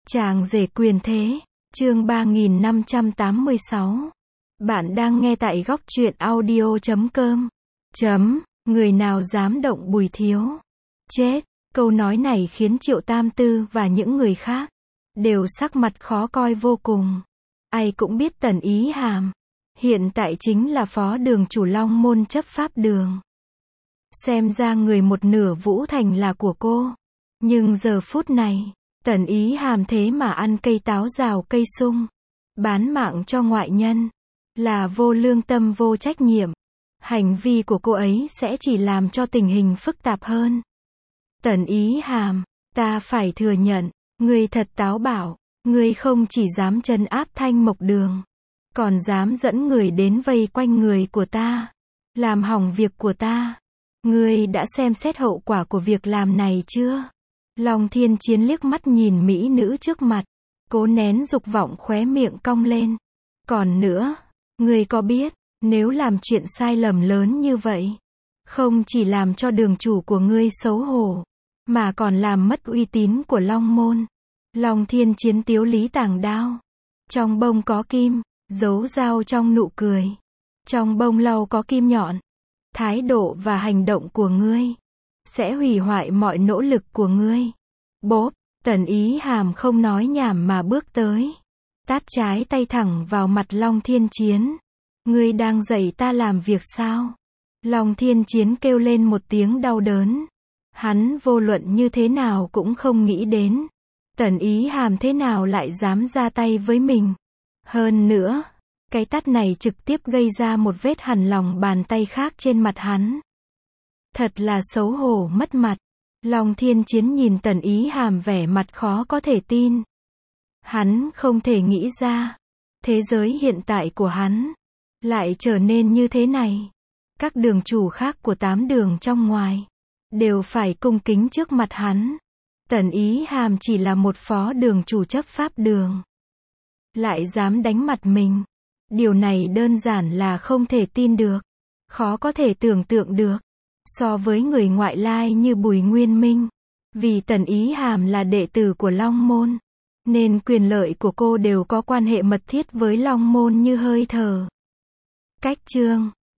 Chàng rể quyền thế, chương 3586. Bạn đang nghe tại góc truyện audio.com. Người nào dám động Bùi Thiếu? Chết! Câu nói này khiến Triệu Tam Tư và những người khác đều sắc mặt khó coi vô cùng. Ai cũng biết Tần Ý Hàm hiện tại chính là phó đường chủ Long Môn chấp pháp đường. Xem ra người một nửa Vũ Thành là của cô. Nhưng giờ phút này, Tần Ý Hàm thế mà ăn cây táo rào cây sung, bán mạng cho ngoại nhân, là vô lương tâm vô trách nhiệm. Hành vi của cô ấy sẽ chỉ làm cho tình hình phức tạp hơn. Tần Ý Hàm, ta phải thừa nhận, ngươi thật táo bạo, ngươi không chỉ dám trấn áp Thanh Mộc Đường, còn dám dẫn người đến vây quanh người của ta, làm hỏng việc của ta. Ngươi đã xem xét hậu quả của việc làm này chưa? Long Thiên Chiến liếc mắt nhìn mỹ nữ trước mặt, cố nén dục vọng khóe miệng cong lên. Còn nữa, ngươi có biết, nếu làm chuyện sai lầm lớn như vậy, không chỉ làm cho đường chủ của ngươi xấu hổ, mà còn làm mất uy tín của Long Môn. Long Thiên Chiến tiếu lý tàng đao. Trong bông có kim, giấu dao trong nụ cười. Trong bông lau có kim nhọn. Thái độ và hành động của ngươi sẽ hủy hoại mọi nỗ lực của ngươi. Bốp, Tần Ý Hàm không nói nhảm mà bước tới, tát trái tay thẳng vào mặt Long Thiên Chiến. Ngươi đang dạy ta làm việc sao? Long Thiên Chiến kêu lên một tiếng đau đớn. Hắn vô luận như thế nào cũng không nghĩ đến, Tần Ý Hàm thế nào lại dám ra tay với mình. Hơn nữa, cái tát này trực tiếp gây ra một vết hằn lòng bàn tay khác trên mặt hắn. Thật là xấu hổ mất mặt. Long Thiên Chiến nhìn Tần Ý Hàm vẻ mặt khó có thể tin. Hắn không thể nghĩ ra, thế giới hiện tại của hắn lại trở nên như thế này. Các đường chủ khác của 8 đường trong ngoài đều phải cung kính trước mặt hắn. Tần Ý Hàm chỉ là một phó đường chủ chấp pháp đường, lại dám đánh mặt mình. Điều này đơn giản là không thể tin được, khó có thể tưởng tượng được. So với người ngoại lai như Bùi Nguyên Minh, vì Tần Ý Hàm là đệ tử của Long Môn, nên quyền lợi của cô đều có quan hệ mật thiết với Long Môn như hơi thở. Cách chương